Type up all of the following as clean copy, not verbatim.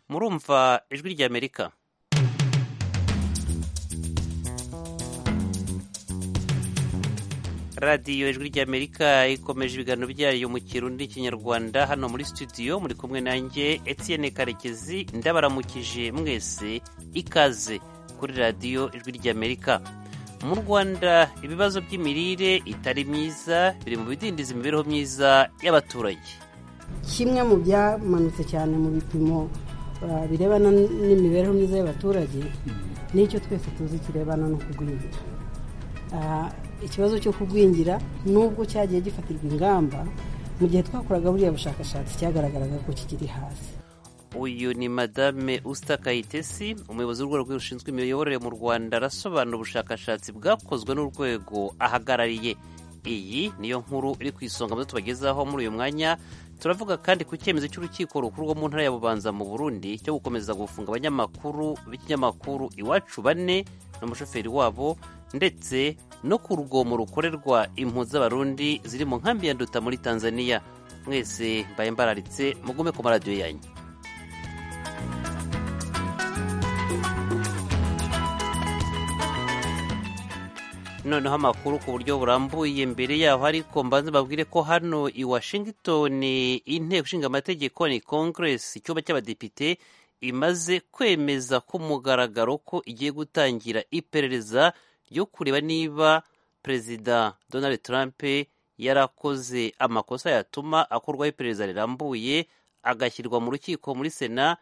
murumva ijwi ry'Amerika. radiyo ijwi ry'Amerika ikomeje ibiganiro byayo mu Kirundi n'Ikinyarwanda. Hano muri studio muri kumwe nanjye Etienne Karekezi, ndabaramukije mwese, ikaze kuri radiyo ijwi ry'Amerika. Mu Rwanda ibibazo by'imirire itari myiza biri mu bidindiza imibereho myiza y'abaturage. Kimwe mu byamanutse cyane mu bipimo birebana n'imibereho myiza y'abaturage n'icyo twese tuzi kirebana no kugwingira. Ikibazo cyo kugwingira nubwo cyagiye gifatirwa ingamba, mu gihe twakoraga buriya bushakashatsi cyagaragaraga ko kikiri hasi. Uyu ni Madame Usta Kayitesi, umuyobozi w'urwego rushinzwe imiyoborere mu Rwanda, arasobanura ubushakashatsi bwakozwe n'urwego ahagarariye. Iyi niyo nkuru iri ku isonga mu tubagezaho muri uyu mwanya. Turavuga kandi ku cyemezo cy'urukiko rukuru rwo mu ntara ya Bubanza mu Burundi cyo gukomeza gufunga abanyamakuru b'ikinyamakuru Iwacu 4 n'umushoferi wabo, ndetse no ku rugomo rukorerwa impunzi z'abarundi ziri mu nkambi ya Nduta muri Tanzania. Mwese mbaye mbararitse mugume ku maradiyo yanyu. Noneho amakuru ku buryo burambuye. Mbere yaho ariko mbanze babwire ko hano i Washington inteko ishinga amategeko ni Congress, icyumba cy'abadepite, imaze kwemeza ku mugaragaro ko igiye gutangira iperereza ryo kureba niba Perezida Donald Trump yarakoze amakosa yatuma akorwaho iperereza rirambuye, agashyirwa mu rukiko muri Sena,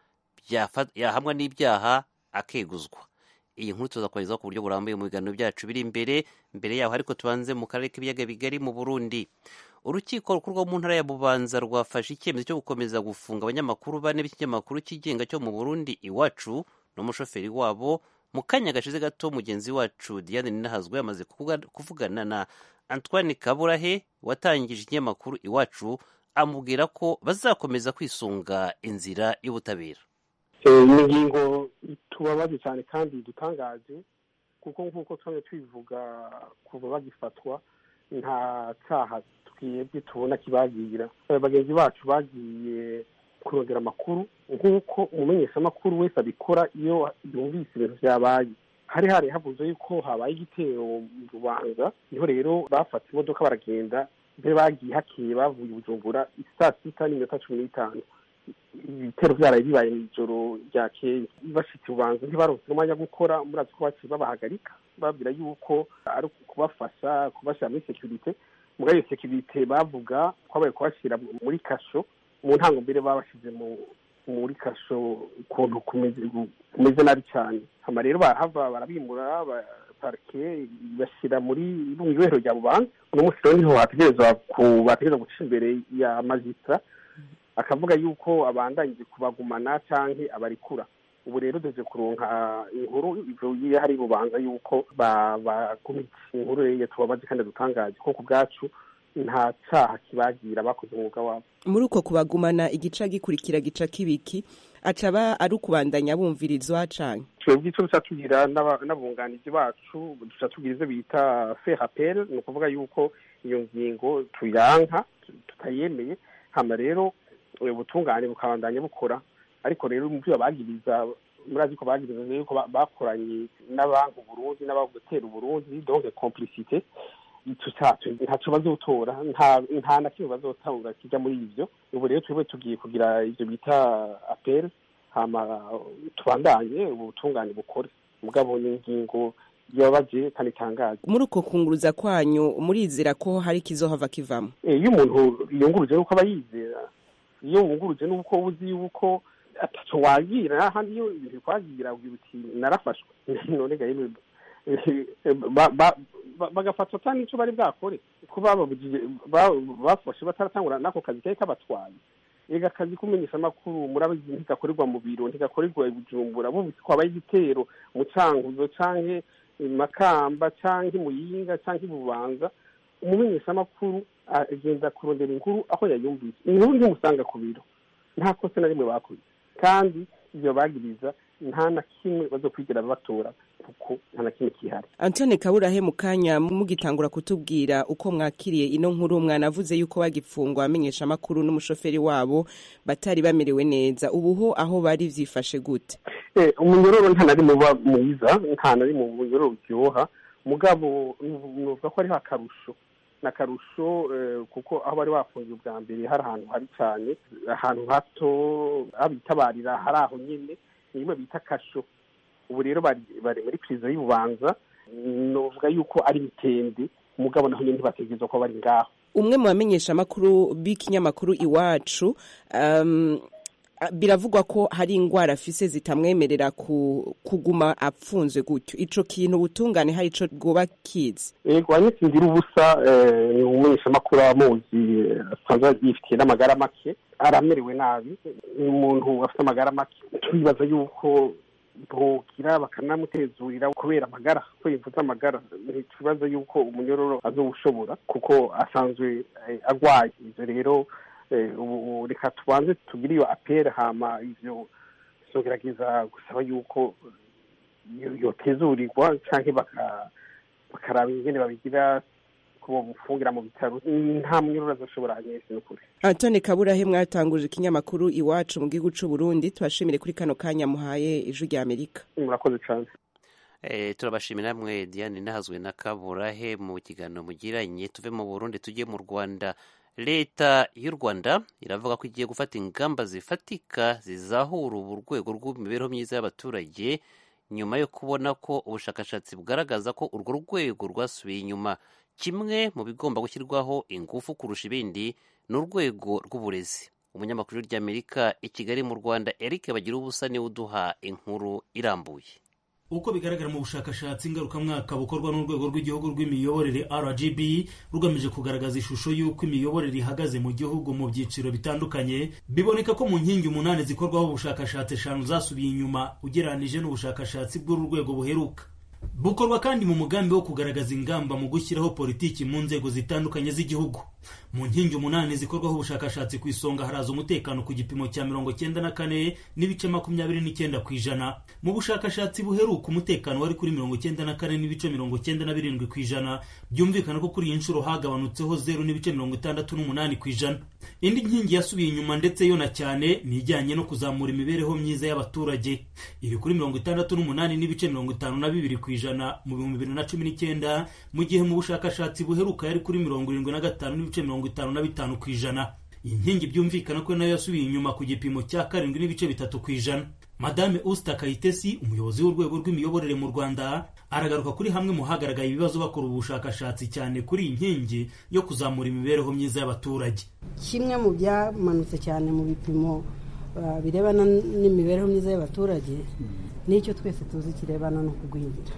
yahamwa n'ibyaha akeguzwa. Iyi nkuru tuzakomezaho ku buryo burambuye mu biganiro byacu biri imbere. Mbere yaho ariko tubanze mu karere k'ibiyaga bigari mu Burundi. Urukiko rukuru rwo mu ntara ya Bubanza rwafashe icyemezo cyo gukomeza gufunga abanyamakuru 4 b'ikinyamakuru kigenga cyo mu Burundi Iwacu n'umushoferi wabo. Mu kanya gashize gato mugenzi wacu Diane Ninahazwe yamaze kuvugana na Antoine Kaburahe watangije ikinyamakuru Iwacu, amubwira ko bazakomeza kwisunga inzira y'ubutabera. Iyi ngingo tubabaje cyane kandi dutangaje, kuko nk'uko twari twivuga kuva bagifatwa nta cyaha twebwe tubona kibagira. Bagenzi bacu bagiye kurondera amakuru nk'uko umumenyeshamakuru wese abikora iyo yumvise ibintu byabaye. Hari havuze yuko habaye igitero mu Rubanza, niho rero bafata imodoka baragenda, mbere bagiye hakeye bavuye Bujumbura saa 6:15. Ibitero byaraye bibaye mu ijoro ryakeye. Bashitse Bubanza ntibaronse umwanya wo gukora, murazi ko baciye babahagarika babwira yuko ari kubafasha kubashyira muri security. Muga iyo security bavuga ko babaye kubashyira muri kasho. Mu ntango mbere babashize muri kasho ukuntu kumeze nabi cyane. Hama rero bahava barabimura parke bashyira muri ibohero rya Bubanza. Uno munsi rero niho bategereza guca imbere ya magistrat, akavuga yuko abandanyije kubagumana canke abarikura. Ubu rero duze kuronka inkuru ivuye hari Bubanza yuko bagumitse. Inkuru rero tubabaje kandi dutangaje ko ku bwacu nta cyaha kibagira bakoze umwuga wabo. Muri uko kubagumana igica gikurikira gica kibiki acaba ari ukubandanya bumvirizwa canke twebwe icyo tugira n'abunganizi bacu duca tugira ivyo bita faire appel, ni ukuvuga yuko iyo ngingo tuyanka tutayemeye. Hama rero ubutungane bukabandanya bukora, ariko rero mu byo bagiriza murazi ko bagiriza yuko bakoranye n'abantu Burundi n'abagutera Burundi, donc complicité. Ntacyo bazotora, nta na kimwe bazotabura kijya muri ivyo. Ubu rero twebwe tugiye kugira ivyo bita appel, hama tubandanye ubutungane bukore. Mugabo ni ingingo yabaje kandi itangaje. Muri uko kunguruza kwanyu murizera ko hari kizohava kivamo? Iyo umuntu yunguruje nuko abayizera, iyo wunguruje nuko uzi yuko ataco wagira, handi iyo ibintu kwagira ugira uti narafashwe. None gaye bagafatwa cyane icyo bari bwakore, kuba bafashe bataratangura nako kazi kari kabatwaye. Ega kazi kumenyesha amakuru murabizi ntigakorerwa mu biro, ntigakorerwa i Bujumbura. Bumvise ko habaye igitero mu Cankuzo canke Makamba canke Muyinga canke Bubanza, umumenyesha amakuru agenda kurondera inkuru aho yayumvise. Inkuru ntimusanga ku biro, nta kosa na rimwe bakoze, kandi ibyo bagiriza nta na kimwe bazokwigira batora. kuko nta na kimwe kihari. Antoine Kaburahe, mu kanya mugitangura kutubwira uko mwakiriye ino nkuru, mwanavuze yuko bagifungwa amenyesha amakuru n'umushoferi wabo batari bamerewe neza. Ubuho aho bari vyifashe gute? Umunyororo nta nari muba mwiza, nta nari mu munyororo uryoha, mugabo nuvuga ko ari akarusho nakarusho kuko aho bari bafungiye ubwa mbere hari ahantu hari cyane, ahantu hato abitabarira hari aho nyene nimwe bita kasho. Ubu rero bari muri prison y'Ububanza, novuga yuko ari mitende, mugabo naho nyene bategezwa ko bari ngaho. Umwe mu bamenyesha amakuru b'ikinyamakuru Iwacu biravugwa ko hari ingwara afise zitamwemerera kuguma apfunzwe gutyo. Ico kintu ubutungane hari ico bwoba kizi? Yego, anyitsindira ubusa ni umumenyesha amakuru amuzi asanzwe yifitiye n'amagara make, aramerewe nabi. Umuntu afite amagara make twibaza yuko bokira bakanamutezurira kubera amagara, ko yivuza amagara. Twibaza yuko umunyororo azobushobora kuko asanzwe agwaye. Ivyo rero ubu reka tubanze tugire iyo apere, hama ivyo sogerageza gusaba yuko yotezurirwa canke bakaraba ingene babigira kubo bufungira mu bitaro. Nta munyororo azoshobora anyese n'ukuri. Antoine Kaburahe, mwatanguje ikinyamakuru Iwacu mu gihugu c'u Burundi, tubashimire kuri kano kanya muhaye Ijwi rya Amerika. Murakoze cyane. Turabashimira mwe Diane Nahazwe na Kaburahe mu kiganiro mugiranye. Tuve mu Burundi tujye mu Rwanda. Leta y'u Rwanda iravuga ko igiye gufata ingamba zifatika zizahura urwego rw'imibereho myiza y'abaturage nyuma yo kubona ko ubushakashatsi bugaragaza ko urwo rwego rwasubiye inyuma. Kimwe mu bigomba gushyirwaho ingufu kurusha ibindi ni urwego rw'uburezi. Umunyamakuru ry'Amerika i Kigali mu Rwanda Eric Bagirubusa niwe uduha inkuru irambuye. Uko bigaragara mu bushakashatsi ngarukamwaka bukorwa n'urwego rw'igihugu rw'imiyoborere RGB rugamije kugaragaza ishusho y'uko imiyoborere ihagaze mu gihugu mu byiciro bitandukanye, biboneka ko mu nkingi 8 zikorwaho ubushakashatsi 5 zasubiye inyuma ugereranije n'ubushakashatsi bw'uru rwego buheruka. Bukorwa kandi mu mugambi wo kugaragaza ingamba mu gushyiraho politiki mu nzego zitandukanye z'igihugu. Mu nkingi 8 zikorwaho ubushakashatsi ku isonga haraza umutekano ku gipimo cya 94 n'ibice 29%. Mu bushakashatsi buheruka umutekano wari kuri 94 n'ibice 97%. Byumvikana ko kuri iyi nshuro hagabanutseho 0 n'ibice 68%. Indi nkingi yasubiye inyuma ndetse yo na cyane ni ijyanye no kuzamura imibereho myiza y'abaturage. Iri kuri 68 n'ibice 52% mu 2019, mu gihe mu bushakashatsi buheruka yari kuri 75 n'ibice 55%. Iyi nkingi byumvikana ko nayo yasubiye inyuma ku gipimo cya 7 n'ibice 3%. Madame Usta Kayitesi, umuyobozi w'urwego rw'imiyoborere mu Rwanda, aragaruka kuri hamwe mu hagaragaye ibibazo bakora ubushakashatsi cyane kuri iyi nkingi yo kuzamura imibereho myiza y'abaturage. Kimwe mu byamanutse cyane mu bipimo birebana n'imibereho myiza y'abaturage n'icyo twese tuzi kirebana no kugwingira.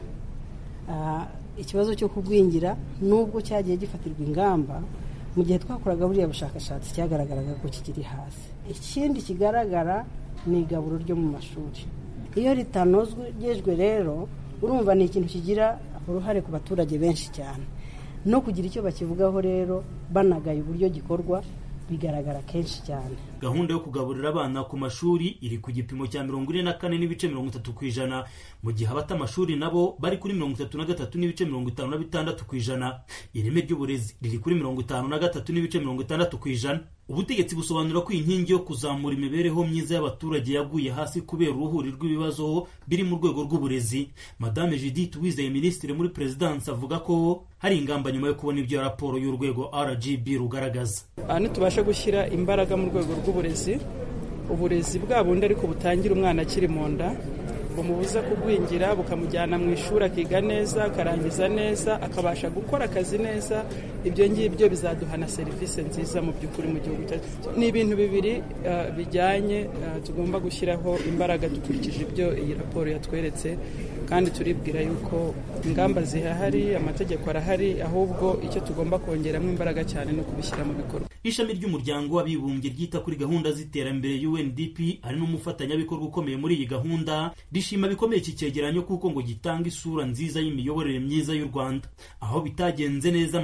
Ikibazo cyo kugwingira nubwo cyagiye gifatirwa ingamba, mu gihe twakoraga buriya bushakashatsi cyagaragaraga ko kikiri hasi. Ikindi kigaragara ni igaburo ryo mu mashuri. Iyo ritanozwe rero urumva ni ikintu kigira uruhare ku baturage benshi cyane, no kugira icyo bakivugaho rero banagaye uburyo gikorwa bigaragara kenshi cyane. Gahunda yo kugaburira abana ku mashuri iri ku gipimo cya 44 n'ibice 30%, mu gihe abata amashuri nabo bari kuri 33 n'ibice 56%. Ireme ry'uburezi riri kuri 53 n'ibice 60%. Ubutegetsi busobanura ko inkingi yo kuzamura imibereho myiza y'abaturage yaguye hasi kubera uruhuri rw'ibibazo biri mu rwego rw'uburezi. Madame Judith Uwizeye, Minisitiri muri Presidence, avuga ko hari ingamba nyuma yo kubona ibyo raporo y'urwego RGB rugaragaza. Tubasha gushyira imbaraga mu rwego rw'uburezi, uburezi bwa bundi ariko butangira umwana akiri mu nda, bumubuza kugwingira, bukamujyana mu ishuri akiga neza, akarangiza neza, akabasha gukora akazi neza. Ibyo ngibyo bizaduha na serivisi nziza mu by'ukuri mu gihugu cyacu. Ni ibintu bibiri bijyanye tugomba gushyiraho imbaraga dukurikije ibyo iyi raporo yatweretse, kandi turibwira yuko ingamba zihahari, amategeko arahari, ahubwo icyo tugomba kongeramo imbaraga cyane no kubishyira mu bikorwa. Ishami ry'umuryango w'abibumbye ryita kuri gahunda z'iterambere UNDP ari n'umufatanyabikorwa ukomeye muri iyi gahunda, rishima bikomeye iki cyegeranyo kuko ngo gitanga isura nziza y'imiyoborere myiza y'u Rwanda. Aho bitagenze neza, Madame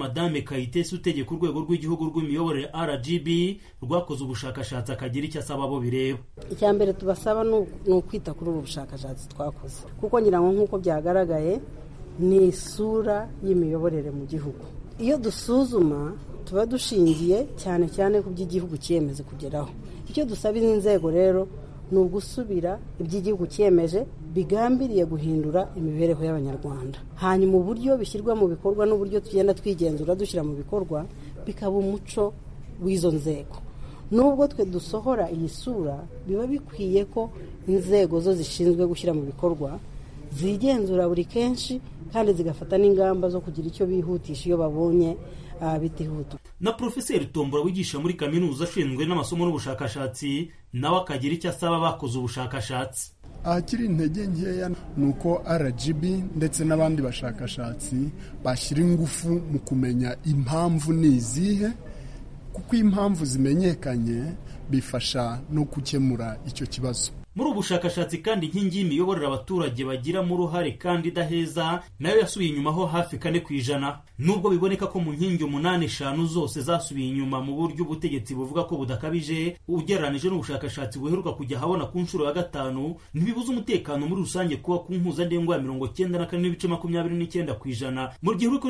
Kayitesi utegeka urwego rw'igihugu rw'imiyoborere RGB rwakoze ubushakashatsi akagira icyo asaba abo bireba. Icya mbere tubasaba ni ukwita kuri ubu bushakashatsi twakoze, kuko ngira ngo nk'uko byagaragaye ni isura y'imiyoborere mu gihugu. Iyo dusuzuma tuba dushingiye cyane cyane ku by'igihugu cyiyemeze kugeraho. Icyo dusaba izi nzego rero ni ugusubira iby'igihugu cyiyemeje bigambiriye guhindura imibereho y'Abanyarwanda, hanyuma uburyo bishyirwa mu bikorwa n'uburyo tugenda twigenzura dushyira mu bikorwa bikaba umuco w'izo nzego. Nubwo twe dusohora iyi sura, biba bikwiye ko inzego zo zishinzwe gushyira mu bikorwa zigenzura buri kenshi kandi zigafata n'ingamba zo kugira icyo bihutisha iyo babonye bitihuta. Na Profeseri Tombora wigisha muri kaminuza ashinzwe n'amasomo n'ubushakashatsi nawe akagira icyo asaba bakoze ubushakashatsi. Ahakiri intege nkeya ni uko RGB ndetse n'abandi bashakashatsi bashyira ingufu mu kumenya impamvu ni izihe, kuko impamvu zimenyekanye bifasha no gukemura icyo kibazo. Muri ubu bushakashatsi kandi inkingi y'imiyoborere abaturage bagiramo uruhare kandi idaheza nayo yasubiye inyuma ho hafi 4%. Nubwo biboneka ko mu nkingi 8 zose zasubiye inyuma mu buryo ubutegetsi buvuga ko budakabije, ugereranije n'ubushakashatsi buheruka kujya habona ku nshuro ya 5, ntibibuza umutekano muri rusange kuba ku mpuzandengo ya 94.29% mu gihe uri kuri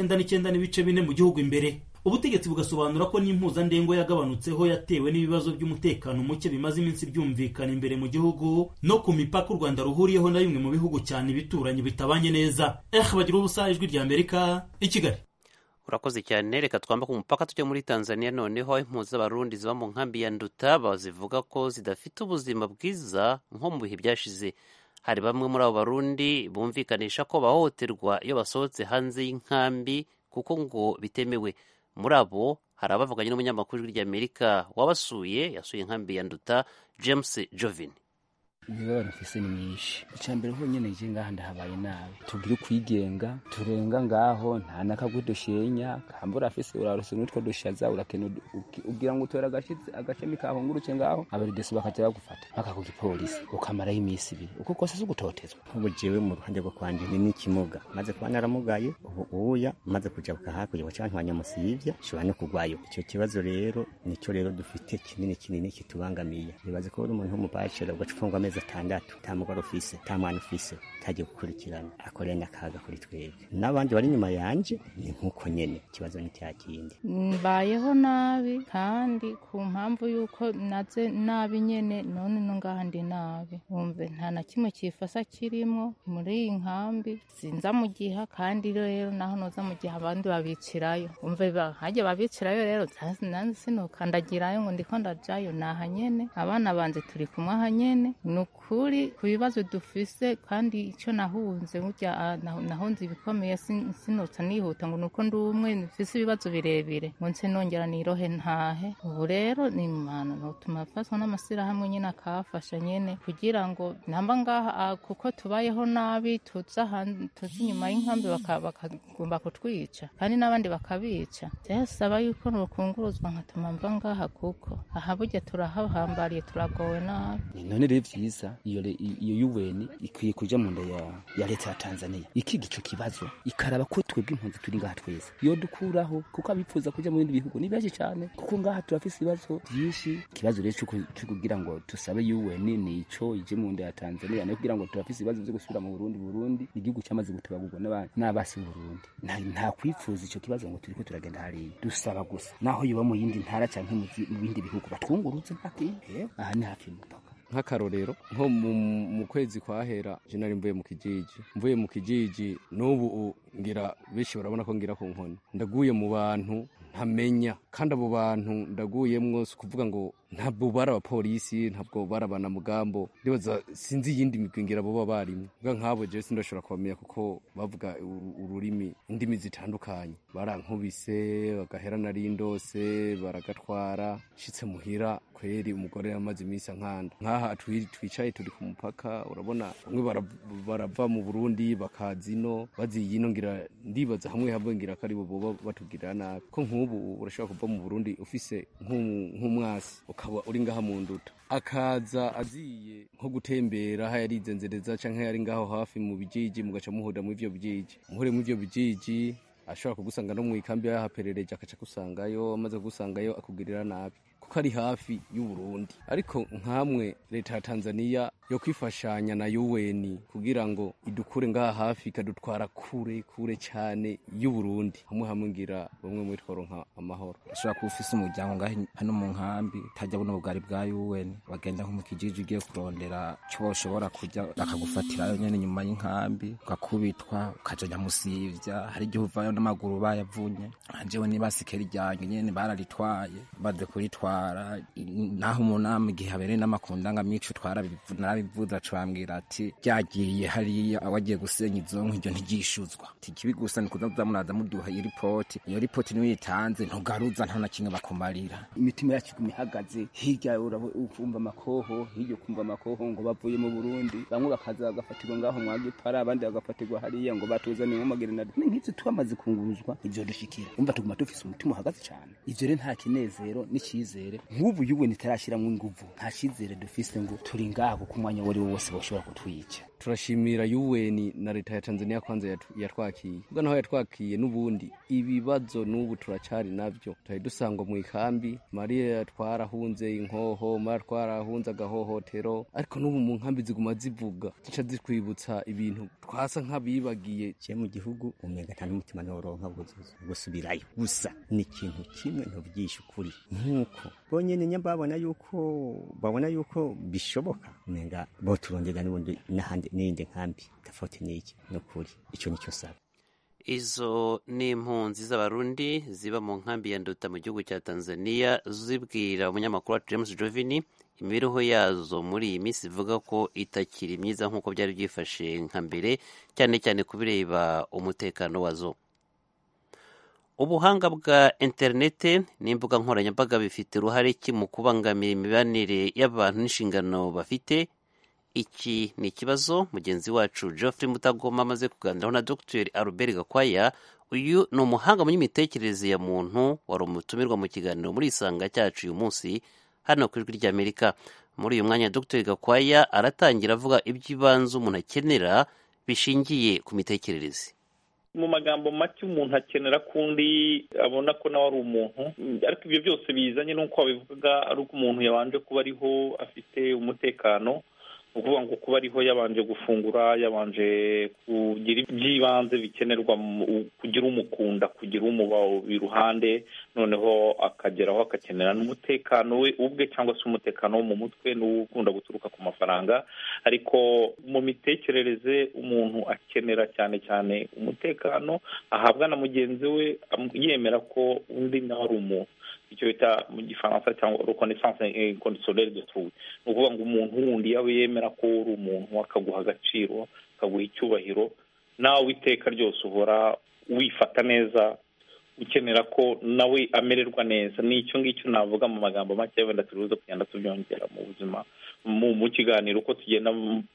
99.4 mu gihugu imbere. Ubutegetsi bugasobanura ko n'impuzandengo yagabanutseho yatewe n'ibibazo by'umutekano muke bimaze iminsi byumvikana imbere mu gihugu no ku mipaka u Rwanda ruhuriyeho na bimwe mu bihugu cyane bituranye bitabanye neza. Bagira ubusa ijwi rya Amerika i Kigali. Urakoze cyane. Reka twambuka umupaka tujya muri Tanzania noneho impunzi z'abarundi ziba mu nkambi ya Nduta bazivuga ko zidafite ubuzima bwiza nko mu bihe byashize. Hari bamwe muri abo barundi bumvikanisha ko bahohoterwa iyo basohotse hanze y'inkambi kuko ngo bitemewe. Muri abo hari abavuganye n'umunyamakuru w'Amerika wabasuye yasuye inkambi ya Nduta James Jovin. Imibabaro mfise ni myinshi. Icambere ho nyene je ngaha ndahabaye nabi. Tugira kwigenga, turenga ngaho nta nakagwedoshenya, kambura afise urarose n'utwo dushaza urakene ugira ngo utera agashemi kahunguruke ngaho. Abaridesi bakaja bagufata. Baka ku gipolisi ukamara imisi ibiri. Uko kose sugutotezwa. Ubu jewe mu ruhande rwo kwanje ni kimuga. Maze kuba naramugaye ubuya maze kuja hakurya wacantwanya musivya shobora no kugwayo. Ico kibazo rero nico rero dufite kinini kitubangamiye. Bibaze ko uri umuntu w'umubashira ugacufungwa atandatu tamugara ufise tamwana ufise taje gukurikirana akorenya kaga kuri twebwe n'abandi bari nyuma yanje ni nkuko nyene kibazo nticyakindi mbayeho nabi kandi ku mpamvu yuko naze nabi nyene none no ngahandi nabi umve nta na kimwe kifasa kirimo muri iyi nkambi sinza mu giha kandi rero naho noza mu giha abandi babicirayo umve haje babicirayo rero nanze sinokandagirayo ngo ndiko ndajayo naha nyene abana banje turi kumwe aha nyene nukuri ku bibazo dufise kandi icyo nahunze burya nahunze ibikomeye sinotsa nihuta ngo nuko ndumwe mfise ibibazo birebire ngo nse nongera nirohe ntahe ubu rero ni imana notuma faswa n'amasirahamwe nyene akafasha nyene kugira ngo namba ngaha kuko tubayeho nabi tuza inyuma y'inkambi bakagomba kutwica kandi n'abandi bakabica byasaba yuko nokunguruzwa nkatuma mva ngaha kuko aha burya turahambariye turagowe nabi none rero vyiza iyo UN ikwiye kuja mu nda ya leta ya Tanzania ikiga ico kibazo ikaraba ko twebwe impunzi turi ngaha twese yo dukuraho kuko abipfuza kuja mu bindi bihugu ni benshi cyane kuko ngaha turafise ibibazo byinshi kibazo rero cyo kugira ngo tusabe UN nico ije mu nda ya Tanzania no kugira ngo turafise ibibazo byo gusubira mu Burundi igihugu cyamaze gutabagurwa n'abasi mu Burundi nta kwifuza ico kibazo ngo turiko turagenda hari dusaba gusa naho yoba mu yindi ntara canke mu bindi bihugu batwungurutse mpaki aha ni hafi y'umupaka nk'akarorero nko mu kwezi kwahera je nari mvuye mu kijiji n'ubu ngira benshi barabona ko ngira ku nkoni ndaguye mu bantu ntamenya kandi abo bantu ndaguyemwo kuvuga ngo ntabwo bari abapolisi ntabwo bari abanamugambo ndibaza sinzi iyindi migwingira bo barimo bwa nk'abo je sindashobora kubamenya kuko bavuga ururimi indimi zitandukanye barankubise bagahera nari ndose baragatwara shitse muhira kweri umugore yamaze imisi nkanda nkaha twicaye turi ku mupaka urabona bamwe barava mu Burundi bakazino baziyino ngira ndibaza hamwe ngira kari bo batugirana nabi ko nk'ubu urashobora kuva mu Burundi ufise nk'umwasi ukaba uri ngaha mu Nduta akaza aziye nko gutembera ha yarizenzereza canke yari ngaho hafi mu bijiji mugaca muhoda mu ivyo bijiji muhure mu ivyo bijiji ashobora kugusanga no mu ikambi yahaperereje akaca kusangayo, amaze kugusangayo akugirira nabi kuko ari hafi y'u Burundi. Ariko nkamwe leta ya Tanzania yo kwifashanya na UN kugira ngo idukure ngaha hafi ikadutwara kure cyane y'u Burundi, hamwe ngira bamwe muri tworonka amahoro. Ashobora kuba ufise umuryango ngaho hano mu nkambi utajya buno bugari bwa UN, bagenda nko mu kijiji ugiye kurondera cyo ushobora kujya bakagufatirayo nyene nyuma y'inkambi, ukakubitwa ukaja Nyamusivya, hari igihe uvayo n'amaguru bayavunye. Anjewe nibasikeri ryanjye nyene bararitwaye, baze kuritwara naho umunama igihe habereye n'amakundanga mico narabivuza cambwira ati byagiye hariya awagiye gusenya izonko iryo ntigishuzwa tikibi gusa ni kuza munaza muduha iyo report niyo yitanze ntugaruza nta na kimwe bakumarira. Imitima yacu kumihagaze hirya urumva amakoho, hirya kumva amakoho ngo bavuye mu Burundi, bamwe bakaza bagafatirwa ngaho mwagipara, abandi bagafatirwa hariya ngo batuzaniye mu magerinade. Nk'itse twamaze kunguruzwa ivyo dushikira umva tuguma dufise umutima uhagaze cyane. Ivyo rero nta kinezero n'ikizere nk'ubu yuwe nitarashiramo inguvu, nta cyizere dufise ngo turi ngaho ku mwanya wari wose bashobora kutwica. Turashimira UN na leta ya Tanzania kwanza yatwakiye ubwo naho yatwakiye, n'ubundi ibibazo n'ubu turacari navyo. Tari dusangwa mu ikambi, Maria twarahunze inkoho, Maria twarahunze agahohotero, ariko n'ubu mu nkambi ziguma zivuga zica zikwibutsa ibintu twasa nk'abibagiye. Je mu gihugu umenga nta n'umutima noronka gusubirayo, gusa ni ikintu kimwe ntubyisha ukuri nkuko bonyene nyambabona babona yuko bishoboka, umenga bo turongera n'ubundi n'ahandi n'indi nkambi tafoti n'iki n'ukuri. Icyo nicyo saba. Izo ni impunzi z'abarundi ziba mu nkambi ya Nduta mu gihugu cya Tanzania zibwira umunyamakuru wa James Jovini imibereho yazo muri iyi minsi ivuga ko itakiri myiza nk'uko byari byifashe nka mbere, cyane cyane kubireba umutekano wazo. Ubuhanga bwa interinete n'imbuga nkoranyambaga bifite uruhare ki mu kubangamira imibanire y'abantu n'inshingano bafite? Iki ni ikibazo mugenzi wacu Geoffrey Mutagoma amaze kuganiraho na Dr. Albert Gakwaya. Uyu ni umuhanga mu myimitekerereze ya muntu, wari umutumirwa mu kiganiro muri Isanga cyacu uyu munsi hano ku Ijwi ry'Amerika. Muri uyu mwanya Dr. Gakwaya aratangira avuga iby'ibanze umuntu akenera bishingiye ku mitekerereze. Mu magambo make umuntu akenera kundi abona ko nawe ari umuntu, ariko ibyo byose bizanye n'uko babivuga ari uko umuntu yabanje kuba ariho afite umutekano, ukuvuga ngo kuba ariho yabanje gufungura, yabanje kugira iby'ibanze bikenerwa, kugira umukunda, kugira umuba iruhande, noneho akageraho akakenera n'umutekano we ubwe cyangwa se umutekano wo mu mutwe n'ukunda guturuka ku mafaranga. Ariko mu mitekerereze umuntu akenera cyane cyane umutekano ahabwa na mugenzi we, yemera ko undi nawe ari umuntu. Icyo bita mu gifaransa cyangwa reconnaissance inconditionnelle de trou, ni ukuvuga ngo umuntu wundi yawe yemera ko uri umuntu, akaguha agaciro, akaguha icyubahiro, nawe iteka ryose uhora wifata neza, ukenera ko nawe amererwa neza. Ni icyo ngicyo navuga mu magambo make, wenda turuza kugenda tubyongera mu buzima mu kiganiro uko tugenda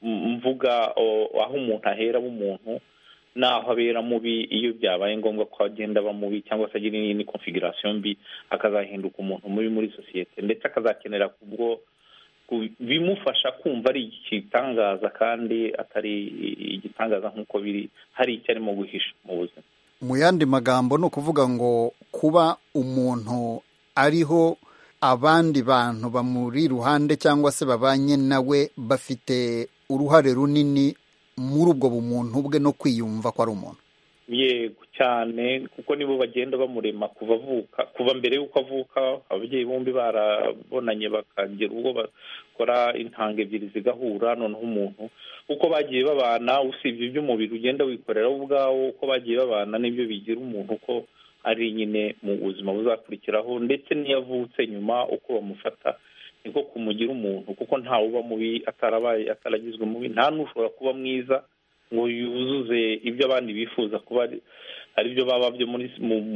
mvuga aho umuntu ahera b'umuntu naho abera mubi, iyo byabaye ngombwa ko agenda aba mubi cyangwa se agira n'indi configuration mbi akazahinduka umuntu mubi muri sosiyete, ndetse akazakenera kubwo bimufasha kumva ari igitangaza kandi atari igitangaza nk'uko biri, hari icyo arimo guhisha mu buzima. Mu yandi magambo ni ukuvuga ngo kuba umuntu ariho abandi bantu bamuri iruhande cyangwa se babanye nawe bafite uruhare runini muri ubwo bumuntu bwe no kwiyumva ko ari umuntu. Yego cyane, kuko nibo bagenda bamurema kuva mbere y'uko avuka. Ababyeyi bombi barabonanye bakagira ubwo bakora intanga ebyiri zigahura, noneho umuntu uko bagiye babana, usibye iby'umubiri ugenda wikorera ubwawo, uko bagiye babana nibyo bigira umuntu ko ari nyine mu buzima buzakurikiraho. Ndetse n'iyo avutse nyuma uko bamufata niko kumugira umuntu, kuko ntawe uba mubi ataragizwe mubi, nta n'ushobora kuba mwiza ngo yuzuze ibyo abandi bifuza kuba ari byo baba byo muri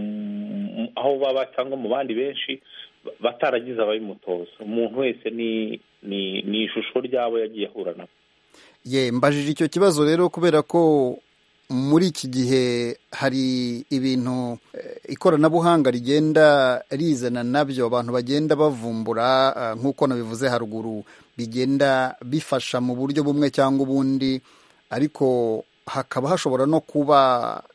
aho baba cyangwa mu bandi benshi bataragize ababimutoza. Umuntu wese ni ishusho ryabo yagiye ahura nabo. Mbajije icyo kibazo rero kubera ko muri iki gihe hari ibintu ikoranabuhanga rigenda rizana nabyo, abantu bagenda bavumbura nk'uko nabivuze haruguru, bigenda bifasha mu buryo bumwe cyangwa ubundi, ariko hakaba hashobora no kuba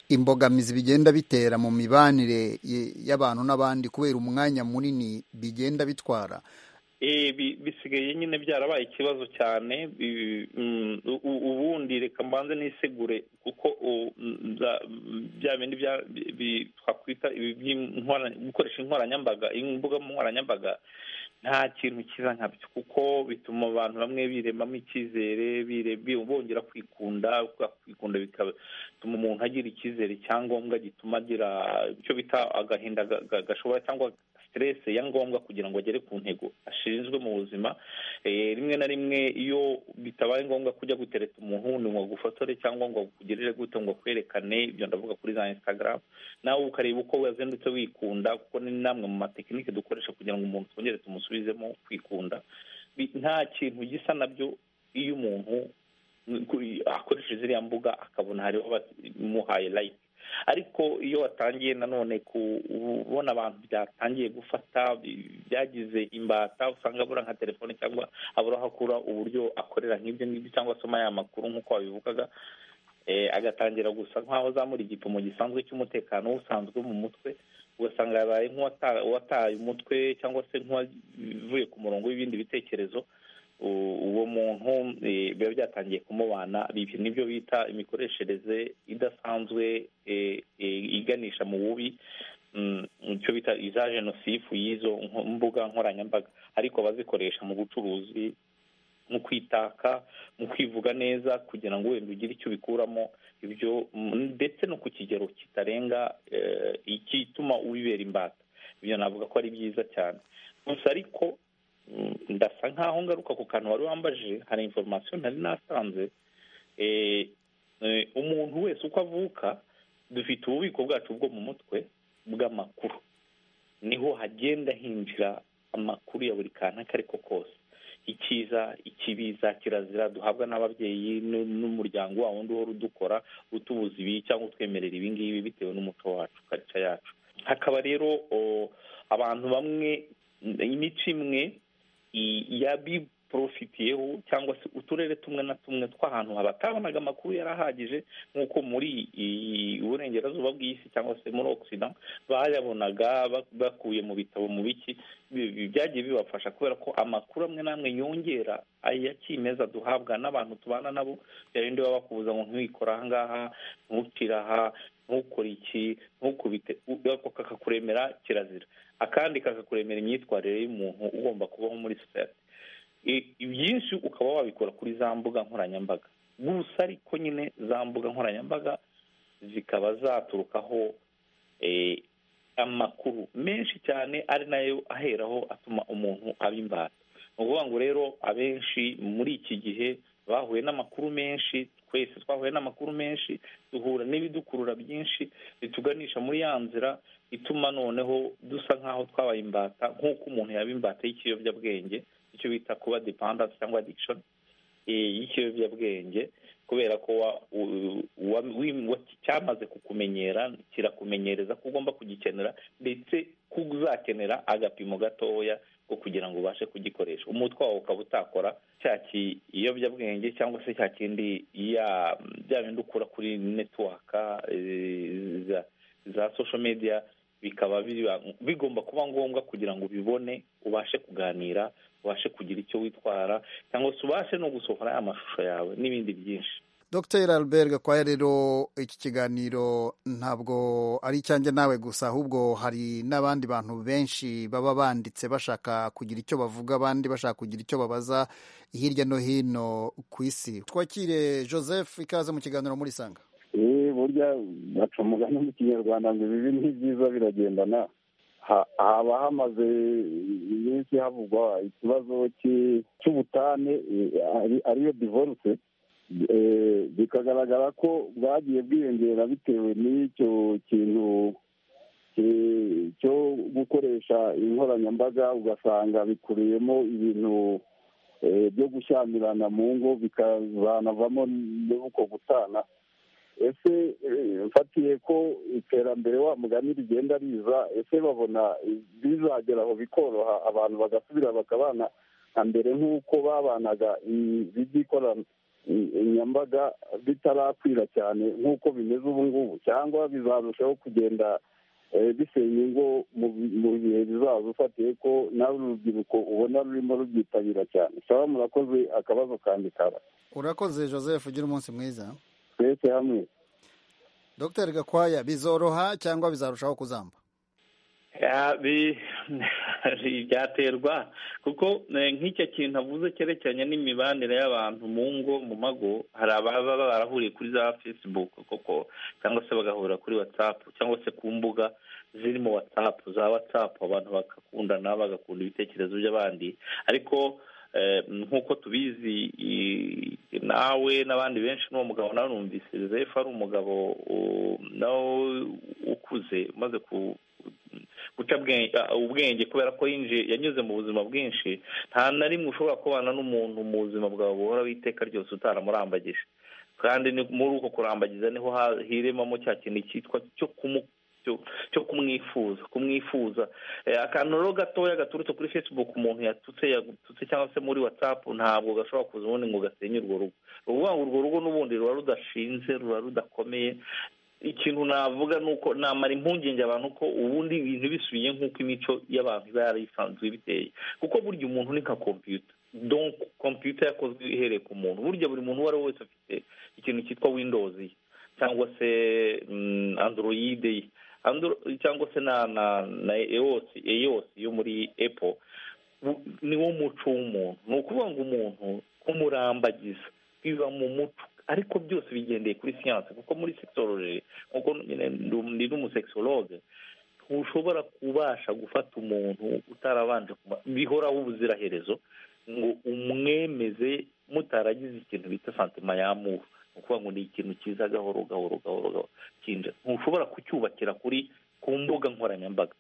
imbogamizi bigenda bitera mu mibanire y'abantu n'abandi kubera umwanya munini bigenda bitwara. Bisigaye nyine byarabaye ikibazo cyane. Ubundi reka mbanze nisegure kuko bya bindi twakwita gukoresha inkoranyambaga, imbuga nkoranyambaga nta kintu kiza nkabyo, kuko bituma abantu bamwe biremamo icyizere, bongera kwikunda bigatuma umuntu agira icyizere cyangombwa gituma agira icyo bita agahinda gashobora cyangwa stress ya ngombwa kugira ngo agere ku ntego ashinzwe mu buzima. Rimwe na rimwe iyo bitabaye ngombwa kujya gutereta umuntu wundi ngo agufotore cyangwa ngo akugirire gute ngo akwerekane, ibyo ndavuga kuri za Instagram, nawe ukareba uko wazindutse wikunda, kuko ni namwe mu matekinike dukoresha kugira ngo umuntu twongere tumusubizemo kwikunda. Nta kintu gisa nabyo iyo umuntu akoresheje ziriya mbuga akabona hariho bamuhaye like. Ariko iyo watangiye nanone kubona abantu byatangiye gufata byagize imbata, usanga abura nka telefone cyangwa abura aho akura uburyo akorera nk'ibyo ngibyo cyangwa asoma ya makuru nk'uko wabivugaga, agatangira gusa nk'aho azamura igipimo gisanzwe cy'umutekano usanzwe mu mutwe, ugasanga yabaye nk'uwataye umutwe cyangwa se nk'uwavuye ku murongo w'ibindi bitekerezo. Uwo muntu biba byatangiye kumubana. Nibyo bita imikoreshereze idasanzwe iganisha mu bubi, icyo bita iza genosifu y'izo mbuga nkoranyambaga, ariko bazikoresha mu bucuruzi, mu kwitaka, mu kwivuga neza kugira ngo wenda ugire icyo ubikuramo, ibyo ndetse no ku kigero kitarenga igituma ubibera imbata. Ibyo navuga ko ari byiza cyane. Gusa ariko ndasa nkaho ngaruka ku kantu wari wambaje, hari information ntari nasanze. Umuntu wese uko avuka dufite ububiko bwacu bwo mu mutwe bw'amakuru, niho hagenda hinjira amakuru ya buri kantu ako ariko kose, icyiza ikibiza kirazira duhabwa n'ababyeyi n'umuryango wa wundi uhora udukora utubuza ibi cyangwa utwemerera ibi ngibi bitewe n'umuco wacu, culture yacu. Hakaba rero abantu bamwe imico imwe yabiprofitiyeho, cyangwa se uturere tumwe na tumwe tw'ahantu batabonaga amakuru yarahagije, nk'uko muri uburengerazuba bw'isi cyangwa se muri Occident bayabonaga bakuye mu bitabo mu biki, byagiye bibafasha kubera ko amakuru amwe n'amwe yongera aya kimeza duhabwa n'abantu tubana nabo. Bindi baba bakubuza ngo ntiwikore aha ngaha, ntukire aha, ntukore iki, ntukubite, kakakuremera kirazira, akandi kakakuremera imyitwarire y'umuntu ugomba kubaho muri society. Ibyinshi ukaba wabikora kuri za mbuga nkoranyambaga. Gusa ariko nyine za mbuga nkoranyambaga zikaba zaturukaho amakuru menshi cyane, ari nayo aheraho atuma umuntu aba imbata. Ni ukuvuga ngo rero abenshi muri iki gihe bahuye n'amakuru menshi, twese twahuye n'amakuru menshi, duhura n'ibidukurura byinshi bituganisha muri ya nzira ituma noneho dusa nk'aho twabaye imbata, nk'uko umuntu yaba imbata y'ikiyobyabwenge, icyo bita kuba dependence cyangwa addiction y'ikiyobyabwenge, kubera ko cyamaze kukumenyera, kirakumenyereza ko ugomba kugikenera, ndetse ko uzakenera agapimo gatoya ko kugira ngo ubashe kugikoresha. Umutwe wawe ukaba utakora cya kiyobyabwenge cyangwa se cya kindi bya bindi ukura kuri network za social media, bikaba bigomba kuba ngombwa kugira ngo ubibone, ubashe kuganira, ubashe kugira icyo witwara, cyangwa se ubashe no gusohora amashusho yawe n'ibindi byinshi. Dr. Albert Gakwaya, rero iki kiganiro ntabwo ari icyanjye nawe gusa, ahubwo hari n'abandi bantu benshi baba banditse bashaka kugira icyo bavuga, abandi bashaka kugira icyo babaza hirya no hino ku isi. Twakire Joseph, ikaze mu kiganiro muri Sanga. Burya baca umugani mu kinyarwanda ngo ibibi n'ibyiza biragendana. Haba hamaze iminsi havugwa ikibazo cy'ubutane, ariyo divorce, bikagaragara ko bwagiye bwiyongera bitewe n'icyo kintu cyo gukoresha inkoranyambaga, ugasanga bikuriyemo ibintu byo gushyamirana mu ngo, bikazanavamo n'uko gutana. Ese mfatiye ko iterambere wa mugani rigenda riza, ese babona bizagera aho bikoroha abantu bagasubira bakabana nka mbere nk'uko babanaga nyambaga bitarakwira cyane nk'uko bimeze ubu ngubu, cyangwa bizarushaho kugenda bisenya ingo mu bihe bizaza, ufatiye ko nawe urubyiruko ubona rurimo rubyitabira cyane. Saba murakoze, akabazo kandi kara. Urakoze Joseph, ugira umunsi mwiza. Twese hamwe. Dr Gakwaya, bizoroha cyangwa bizarushaho kuzamba? Byaterwa, kuko nk'icyo kintu avuze cyerekeranye n'imibanire y'abantu mu ngo, mu mago, hari ababa barahuriye kuri za Facebook koko, cyangwa se bagahura kuri WhatsApp, cyangwa se ku mbuga zirimo WhatsApp abantu bagakundana, bagakunda ibitekerezo by'abandi. Ariko nk'uko tubizi, nawe n'abandi benshi, n'uwo mugabo nawe numvise Joseph ari umugabo nawe ukuze, umaze guca ubwenge, kubera ko yanyuze mu buzima bwinshi. Nta na rimwe ushobora kubana n'umuntu mu buzima bwawe buhora w'iteka ryose utaramurambagije, kandi muri uko kurambagiza niho hiremamo cya kintu cyitwa cyo kumwifuza. Akantu rero gatoya gaturutse kuri Facebook umuntu yatutse cyangwa se muri WhatsApp ntabwo gashobora kuza ubundi ngo gasenye urwo rugo. Uvuga ngo urwo rugo n'ubundi ruba rudashinze, ruba rudakomeye. Ikintu navuga ni uko namara impungenge abantu ko ubundi ibintu bisubiye nk'uko imico y'abantu iba yarisanzwe biteye, kuko burya umuntu ni nka computer. Donc computer yakozwe ihereye ku muntu. Burya buri muntu uwo ari we wese afite ikintu cyitwa Windows cyangwa se Android cyangwa se na EOS yo muri Apple. Niwo muco w'umuntu. Ni ukuvuga ngo umuntu kumurambagiza biba mu muco, ariko byose bigendeye kuri siyanse, kuko muri sexology, kuko ndi n'umusexologue, ntushobora kubasha gufata umuntu utarabanje bihoraho ubuziraherezo ngo umwemeze mutaragize ikintu bita santima y'amour. Ukuvuga ngo ni ikintu kiza gahoro kinje. Ntushobora kucyubakira ku mbuga nkoranyambaga.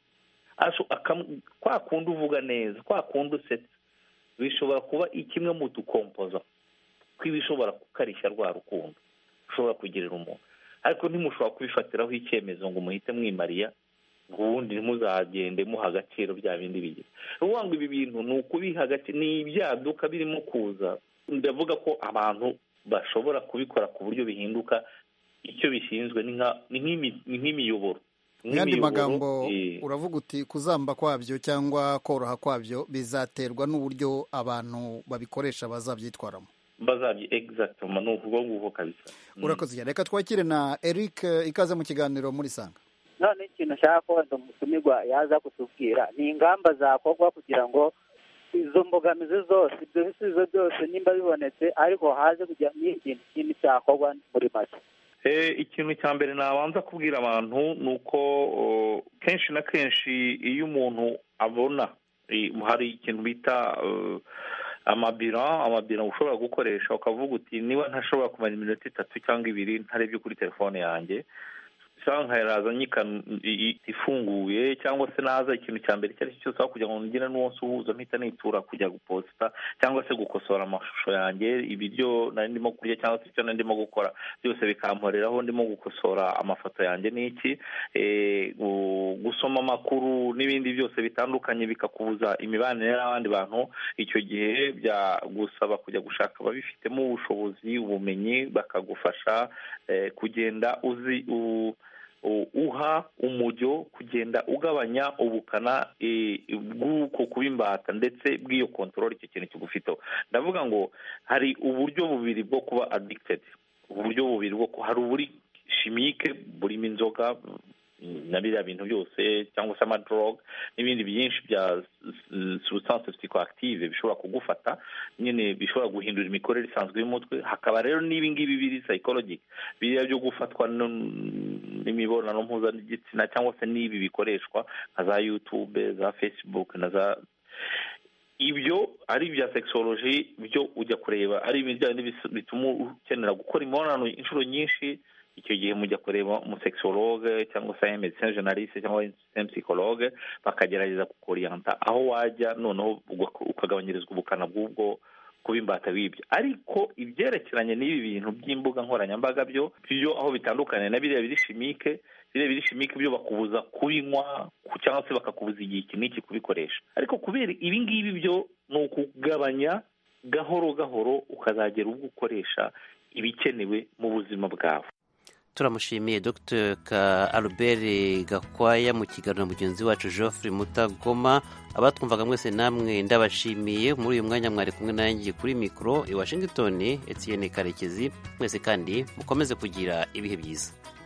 Kwa kundi uvuga neza, kwa kundi usetse, bishobora kuba ikimwe mu dukompoza kw'ibishobora kukarishya rwa rukundo ushobora kugirira umuntu, ariko ntimushobora kubifatiraho icyemezo ngo muhite mwimariya, ubundi ntimuzagende muha agaciro bya bindi bigira. Uvuga ngo ibi bintu ni ukubiha agaciro, ni ibyaduka birimo kuza. Ndavuga ko abantu bashobora kubikora ku buryo bihinduka icyo bishinzwe, ni nk'imiyoboro. Mu yandi magambo uravuga uti kuzamba kwabyo cyangwa koroha kwabyo bizaterwa n'uburyo abantu babikoresha bazabyitwaramo. Exactement, ni ukuvuga nguko kabisa. Urakoze cyane. Reka twakire na Eric, ikaze mu kiganiro muri Sanga. None ikintu nshaka ko umutumirwa yaza kutubwira ni ingamba zakorwa kugira ngo izo mbogamizi zose, ibyo bisubizo byose nimba bibonetse, ariko haze kujya n'ikintu kindi cyakorwa muri make. Ikintu cya mbere nabanza kubwira abantu ni uko kenshi na kenshi iyo umuntu abona hari ikintu bita amabira ushobora gukoresha, ukavuga uti niba ntashobora kumara iminota 3 cyangwa 2 ntarebye kuri telefone yanjye, cyangwa yaraza ifunguye, cyangwa se naza ikintu cya mbere cyari cyose aho kugira ngo ngire n'uwo nsuhuza mpita nitura kujya guposta cyangwa se gukosora amashusho yanjye, ibiryo nari ndimo kurya cyangwa se icyo nari ndimo gukora byose bikamporeraho ndimo gukosora amafoto yanjye n'iki, gusoma amakuru n'ibindi byose bitandukanye bikakubuza imibanire n'abandi bantu. Icyo gihe byagusaba kujya gushaka ababifitemo ubushobozi, ubumenyi, bakagufasha kugenda uha umujyo, kugenda ugabanya ubukana bw'uko kuba imbata ndetse bw'iyo control icyo kintu kigufiteho. Ndavuga ngo hari uburyo bubiri bwo kuba addicted. Uburyo bubiri hari uburi chimique burimo inzoga na biriya bintu byose, cyangwa se amadrog n'ibindi byinshi bya substance psychoactive bishobora kugufata nyine, bishobora guhindura imikorere isanzwe y'umutwe. Hakaba rero n'ibingibi biri psychologic, biriya byo gufatwa n'imibonano mpuzabitsina, cyangwa se n'ibi bikoreshwa nka za YouTube, za Facebook na za ibyo ari ibya sexology, byo ujya kureba ari ibintu bituma ukenera gukora imibonano inshuro nyinshi. Icyo gihe mujya kureba umusexologue cyangwa se medecin generaliste cyangwa psychologue, bakagerageza kukorienta aho wajya, noneho ukagabanyirizwa ubukana bw'ubwo kuba imbata b'ibyo. Ariko ibyerekeranye n'ibi bintu by'imbuga nkoranyambaga byo aho bitandukanye na biriya biri chimique byo bakubuza kubinywa cyangwa se bakakubuza igihe iki n'iki kubikoresha. Ariko kubera ibi ngibi byo ni ukugabanya gahoro gahoro ukazagera ubwo ukoresha ibikenewe mu buzima bwawe. turamushimiye Dr Albert Gakwaya mu kiganiro na mugenzi wacu Geoffrey Mutagoma. abatwumvaga mwese namwe ndabashimiye. muri uyu mwanya mwari kumwe nanjye kuri mikoro i Washington, Etienne Karekezi. mwese kandi mukomeze kugira ibihe byiza.